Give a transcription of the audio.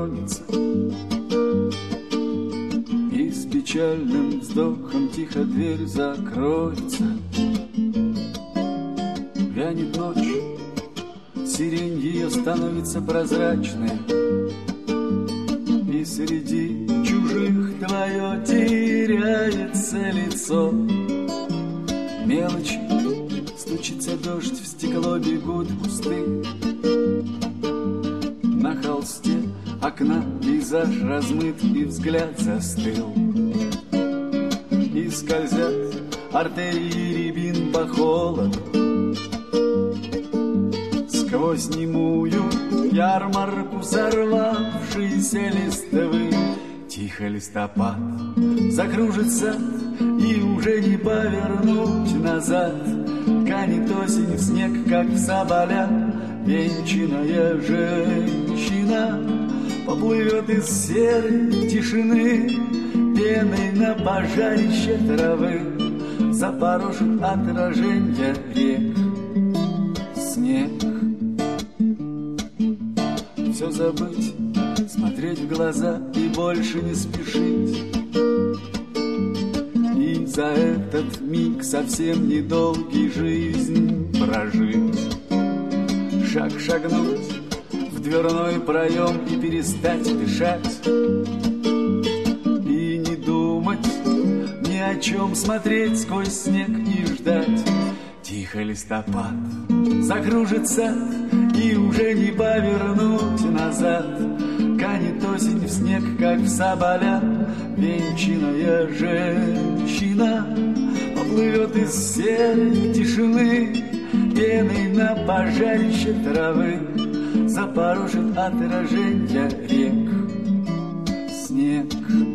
тронется, и с печальным вздохом тихо дверь закроется. Вянет ночь, сирень ее становится прозрачной, и среди чужих твое теряется лицо. Мелочи, стучится дождь, в стекло бегут кусты. На холсте окна пейзаж размыт, и взгляд застыл. И скользят артерии рябин по холоду сквозь немую ярмарку взорвавшейся листвы. Тихо листопад закружится, и уже не повернуть назад. Канет осень в снег, как в соболя. Венчаная женщина поплывет из серой тишины, пеной на пожарище травы запорошит отраженья рек снег. Все забыть, смотреть в глаза и больше не спешить. И за этот миг совсем недолгий жизнь прожить. Шаг шагнуть в дверной проем и перестать дышать. И не думать ни о чем, смотреть сквозь снег и ждать. Тихо листопад закружится, и уже не повернуть назад. Канет осень в снег, как в соболя. Венчаная женщина поплывет из серой тишины, пеной на пожарище травы запорошит отраженья рек снег.